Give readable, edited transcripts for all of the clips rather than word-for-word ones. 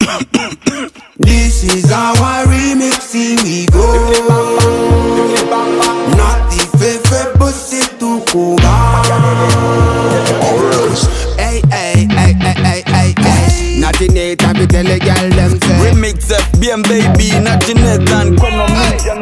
This is our remix, here we go. Not the favorite pussy to Cuba. Hey, hey, hey, hey, hey, hey, hey. Not in it, I be tell a girl them say remix FBM baby, not in it and come on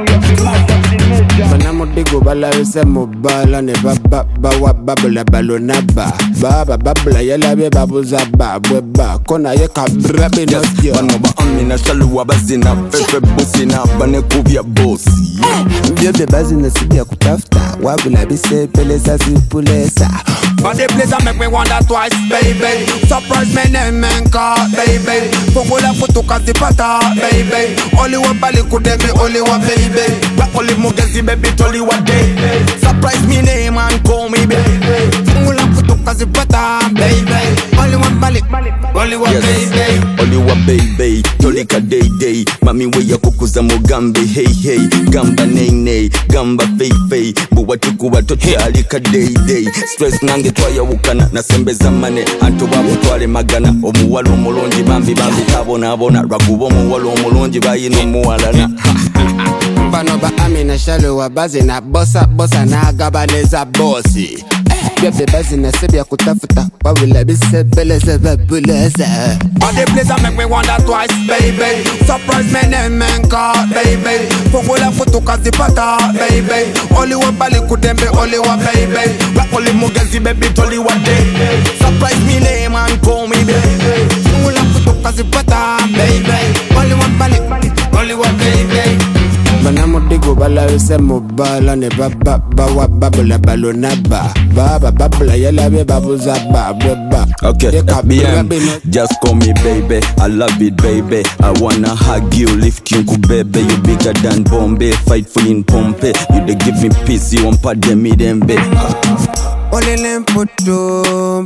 Banamo digo bala use mobile ne baba wa babla balona ba baba babla yela be babuza ba bweba kona ye kabra be no yo banoba amina shaluwa bazina fefe busina bane kubya bosi bebe bazina sibia kutafuta wabula bise pelesa sipulesa but the place I make me wonder twice baby surprise me name and call baby fogola kutoka zipata baby only one bali kudemi only one baby only mugezi baby toli one day surprise me name and call me baby fogola kutoka zipata baby only one bali only one baby only one baby toli ka day day mami we ya kukuza mugambe hey hey gamba nay nay gamba fey fey buwa tukuba tochali ka day day stress nange twaya wukana nasembeza mane anto babu twale magana omuwala omulungi bambi tabona rwakuba omuwala omulungi bayina omuwalana bano ba amina shaluwa bazina bossa na gabaneza bossi bebe bazina sebia kutafuta wabula bise beleze babuleze all the place I make me wonder twice baby surprise me name and call baby fogola kutoka zipata baby only one bali kudembe only one baby only mugezi baby toli one day surprise me name and call me baby fogola kutoka zipata baby only one bali only one baby Banamo digo bala use mobile ne baba wa babla balona ba baba babla yela be babuza ba bweba okay FBM just call me baby I love it baby I wanna hug you lift you baby you bigger than Bombay fight for in Pompe you dey give me peace you on pardon me them be ole lempoto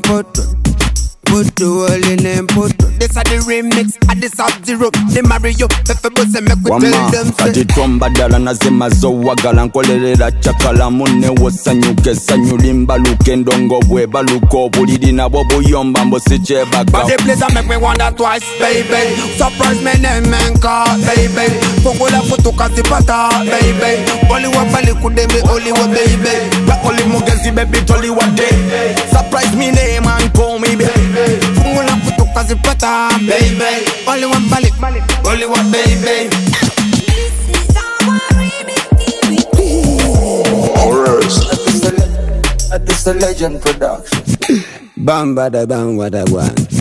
Puto ole lempoto this are the remix at the Sub-Zero the Mario fefe bose make we tell them say ati twamba dala nazema zo wagala nkolerera chakala munne wosanyuke sanyulimba lukendo ngobwe baluko bulidi nabo buyomba mbosi chebaka but the place I make me wonder twice baby surprise me name and call baby fogola kutoka zipata baby only one bali kudemi only one baby only mugezi baby toli one day surprise me name and call me baby fogola kutoka zipata baby only one bali only one baby This is a legend production. Bam bada bang wada one.